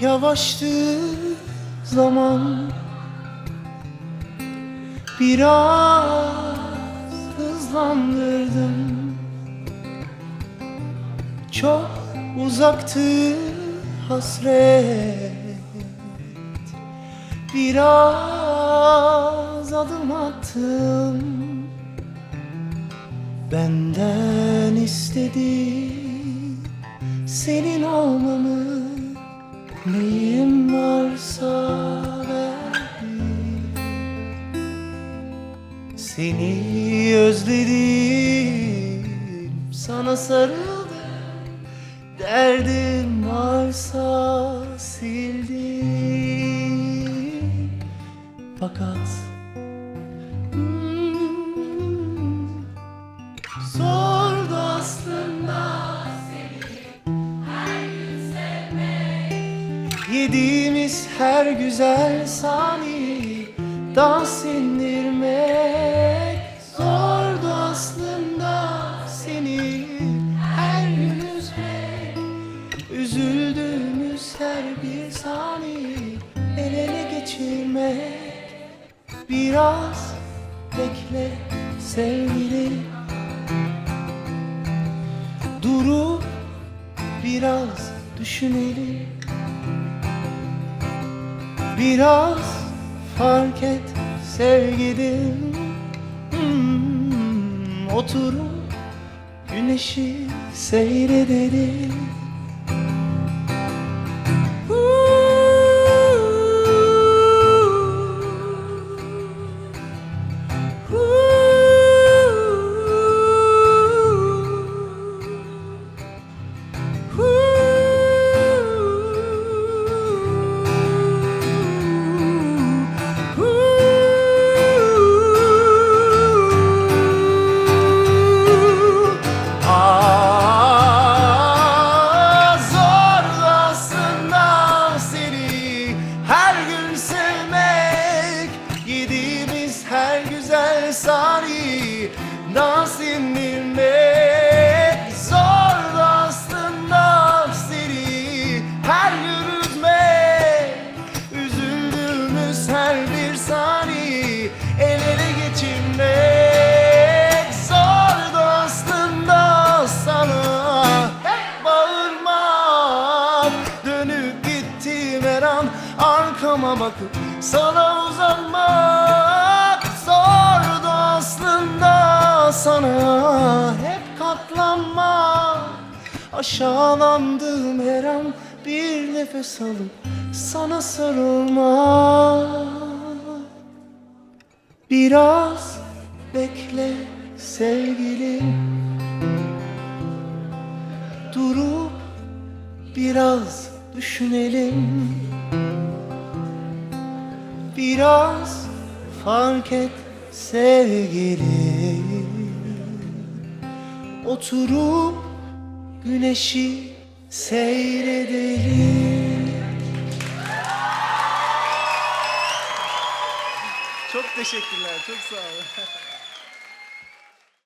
Yavaştı zaman, biraz hızlandırdım. Çok uzaktı hasret, biraz adım attım. Benden istedi senin olmamı, neyim varsa verdim. Seni özledim, sana sarıldım, derdim varsa sildim. Fakat zordu aslında yediğimiz her güzel saniyeyi daha sindirmek. Zordu aslında seni her gün üzmek, üzüldüğümüz her bir saniyeyi el ele geçirmek. Biraz bekle sevgilim, durup biraz düşünelim. Biraz fark et sevgilim, oturup güneşi seyredelim. Her güzel saniyeyi daha sindirmek. Zordu aslında seni her gün üzmek, üzüldüğümüz her bir saniyeyi el ele geçirmek. Zordu aslında sana hep bağırmak, dönüp gittiğim her an arkama bakıp sana uzanmak. Zordu aslında sana hep katlanmak, aşağılandığım her an bir nefes alıp sana sarılmak. Biraz bekle sevgilim, durup biraz düşünelim. Biraz fark et sevgilim, oturup güneşi seyredelim. Çok teşekkürler, çok sağ olun.